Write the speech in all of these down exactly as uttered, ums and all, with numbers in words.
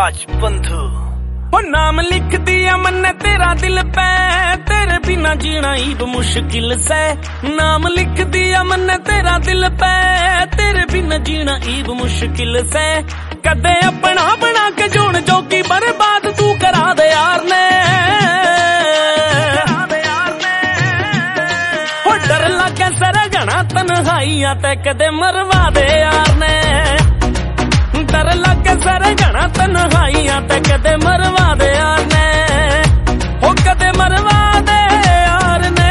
विराज बंधु। ओ नाम लिख दिया मैंने तेरा दिल पे, तेरे बिना जीना ईब मुश्किल से। नाम लिख दिया मैंने तेरा दिल पे, तेरे बिना जीना ईब मुश्किल से। कदे अपना बना के जोन जो की बर्बाद तू करा दे यार ने। ओ डर लगे सर घना तन्हाइयां ते कदे मरवा दे यार ने। डर लगे सर घना तन्हाइयां ते कदे मरवा दे यार ने। ओ कदे मरवा दे यार ने।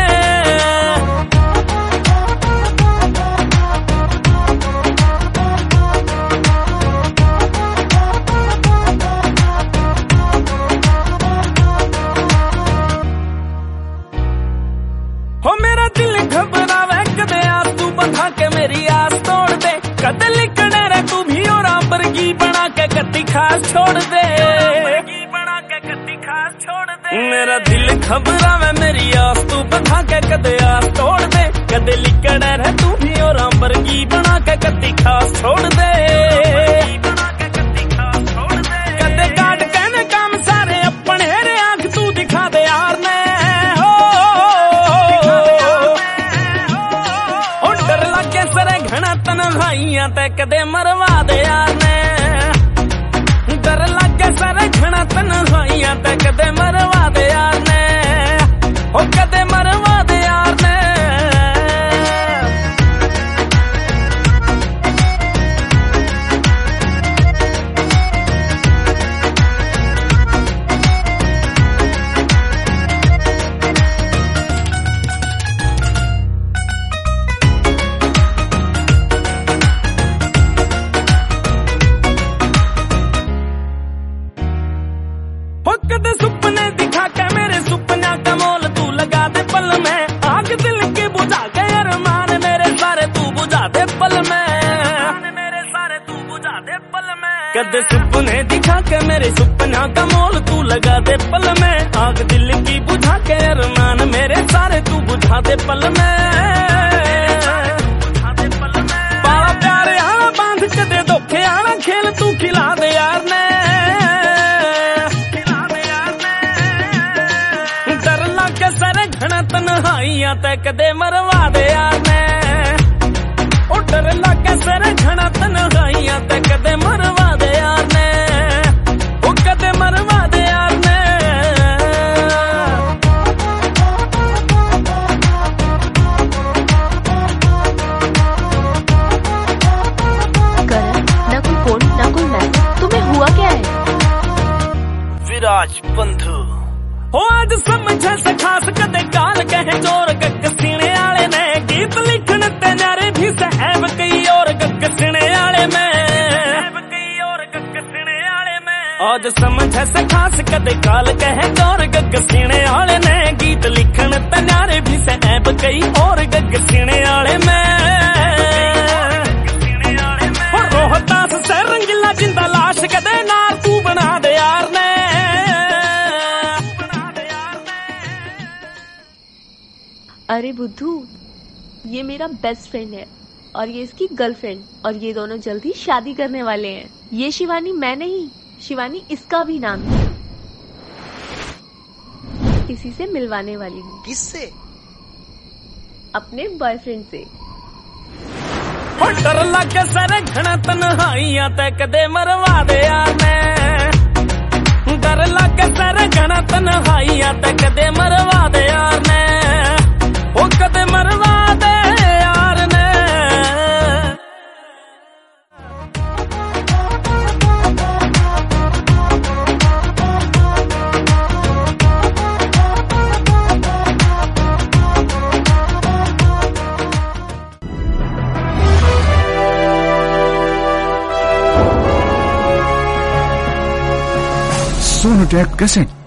हो मेरा दिल घबरावे कदे आस तू बंधा के मेरी आस तोड़ दे। कदे लिखने रे तू भी और बरगी बना के कत्ती खास छोड़ दे। बना के कत्ती खास छोड़ दे। मेरा दिल घबरावे मेरी आस तू बंधा के कदे आस तोड़ दे। कदे लिखने रे तू भी और बरगी बना के कत्ती खास छोड़ दे। कदे काट कहने काम सारे अपने रे आंख तू दिखा दे यार ने। तन्हाइयां ते कदे मरवा दे यार ने। डर लगे सारे घना तन्हाइयां ते कदे मरवा दे यार ने। ओ कदे मरवा दे यार ने। कदे सुपने दिखा के मेरे सुपना का मोल तू लगा दे पल में। आग दिल के बुझा के अरमान मेरे सारे तू बुझा दे पल में। मेरे सारे तू बुझा दे पल में। कदे सुपने दिखा के मेरे सुपना का मोल तू लगा दे पल में। आग दिल की बुझा के अरमान मेरे सारे तू बुझा दे पल में। बाला प्यारे आना बांध कदे धोखे आना खेल तू खिला दे यार ने। तन्हाइयां ते कदे मरवा दे यार ने। ओ डर लगे सर घना तन्हाइयां ते कदे मरवा दे यार ने। ओ कदे मरवा दे यार ने। करण, ना कोई फोन ना कोई मैसेज, तुम्हें हुआ क्या है? विराज बंधु। हो आज समझे से खास कदे काल कहे जोर गग सीने आले ने। गीत लिखन ते नारे भी सहब कई और गग सीने आले में। कई और गग सीने आले में। आज समझे से खास कदे काल कहे जोर गग सीने आले ने। गीत लिखन ते नारे भी सहब कई और गग सीने आले में। रोहतास से रंगीला जिंदा लाश कदे नार तू बना दे यार ने। अरे बुद्धू, ये मेरा बेस्ट फ्रेंड है और ये इसकी गर्लफ्रेंड, और ये दोनों जल्दी शादी करने वाले हैं। ये शिवानी मैं नहीं, शिवानी इसका भी नाम है। इसी से मिलवाने वाली हूँ। किससे? अपने बॉयफ्रेंड से। डर लगे सर घना तन्हाइयां ते कदे मरवा दे यार ने। डर लगे सर घना तन्हाइयां ते कदे मरवा दे यार ने। ओ कदे मरवा दे यार ने। सोनोटेक कैसेट।